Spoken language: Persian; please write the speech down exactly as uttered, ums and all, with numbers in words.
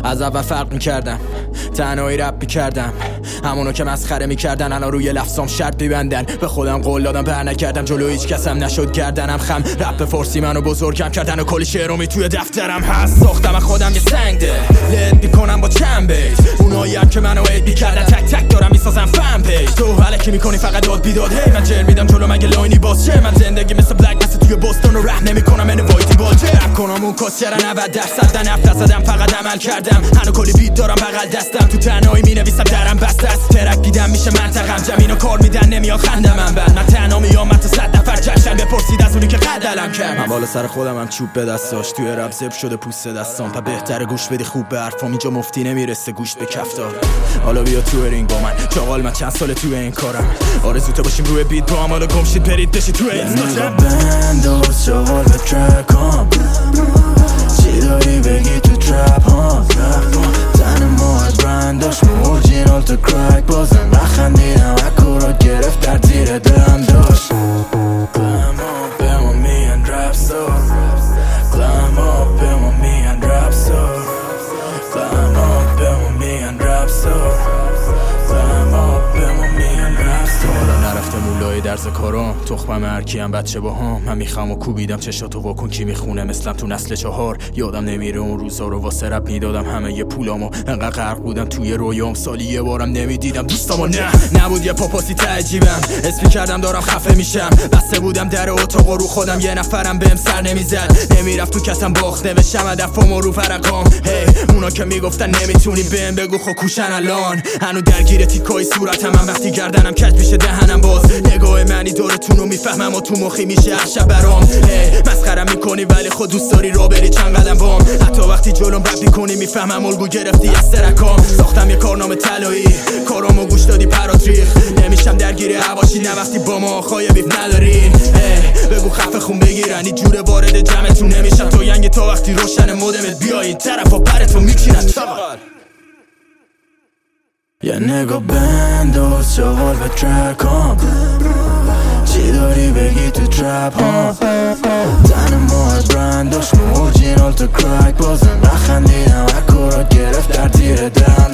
از اول فرق میکردم، تنهایی رپ میکردم، همونو که مسخره میکردن الان روی لفظام شرط میبندن. به خودم قول دادم بر نکردم، جلو هیچ کسم نشد گردنم خم. رپ فارسی منو بزرگم کردن و کلی شعرومی توی دفترم هست. ساختم از خودم یه سنگده لد میکنم با چند بیت، اونایی هم که منو اید میکردن تک تک دارم میسازم فن پیج. تو علکی میکنی فقط داد بیداد، هی من جر میدم جلو مگه لاینی باز چه. من زندگی مثل بلک مثل توی بوستون و رپ نمیکنم ان وایتی باجه. رپ کنم اون کاسیرن نود درصد نفت زدم فقط عمل کردم. هنو کلی بیت دارم بغل دستم، تو تنهایی مینویسم درم بسته است. ترک دیدم میشه منطقم جمع اینو کار میدن نمیاد خنده من بعد. من تنها میام من تا صد نفر جشن بپرسید از اونی که قدلم کرد. من بالا سر خودم هم چوب به دستاش، توی رپ زب شده پوست دستام. تا بهتره گوش بدی خوب به حرفام، اینجا مفتی نمیرسه گوش به کفتار. حالا بیا تو رینگ با من چاقال، من چند ساله توی این کارم. آرزوته باشیم روی بیت با هم، حالا گم شید برید بشید توی اینستاگرام. بنداز چاقال به ترکام، چی داری بگی تو ترپ ها. تن ما از برنداش مو اورجینال تا کرک، بازم نخندیدم اکو را گرفت در زیر دلم داشت. Climb up به ما میان رپ سار، Climb up به ما میان رپ سار، Climb up به ما میان رپ سار، Climb up به ما میان رپ سار. حالا نرفته مولای درز کارام، تخمم هرکی هم بچه با هم. من میخوام و کوبیدم چشاتو واکن کی میخونه مثلم تو نسل چهار. یادم نمیره اون روزا رو واسه رپ میدادم همه یه پولامو، انقدر غرق بودم توی رویام سالی یه بارم نمیدیدم دوستامو. نه نبود یه پاپاسی ته جیبم، اسمی کردم دارم خفه میشم. بسته بودم در اتاق رو خودم، یه نفرم بهم سر نمیزد. نمیرفت تو کسم باخت نوشتم هدفمو رو فرقام. هی اونا که میگفتن نمیتونی بهم بگو خو کوشن الان. هنو درگیر تیکای صورتم من وقتی گردنم کج میشه دهنم باز. نگاه منی دورتونو میفهمم و تو مخی میشه هر شب برام. هی مسخرم میکنی ولی خود دوست داری را بری چند قدم بام. حتی وقتی جلوم رپ میکنی میفهمم الگو گرفتی از ترکام. ساختم یه کارنامه طلایی، کارامو گوش دادی پراتریخ. نمیشم درگیر هواشی نه وقتی با ما خواهی بیف ندارین. بگو خفه خون بگیرن این جوره وارد جمعتون نمیشم. تو ینگ تا وقتی روشن مودمت بیایی طرفا پرتو میچینن چاقال. یه نگاه بنداز چاقال به ترکام، چی داری بگی تو ترپ ها. تن ما از برنداش مو اورجینال تا کرک، بازم نخندیدم اکو را گرفت در زیر دلم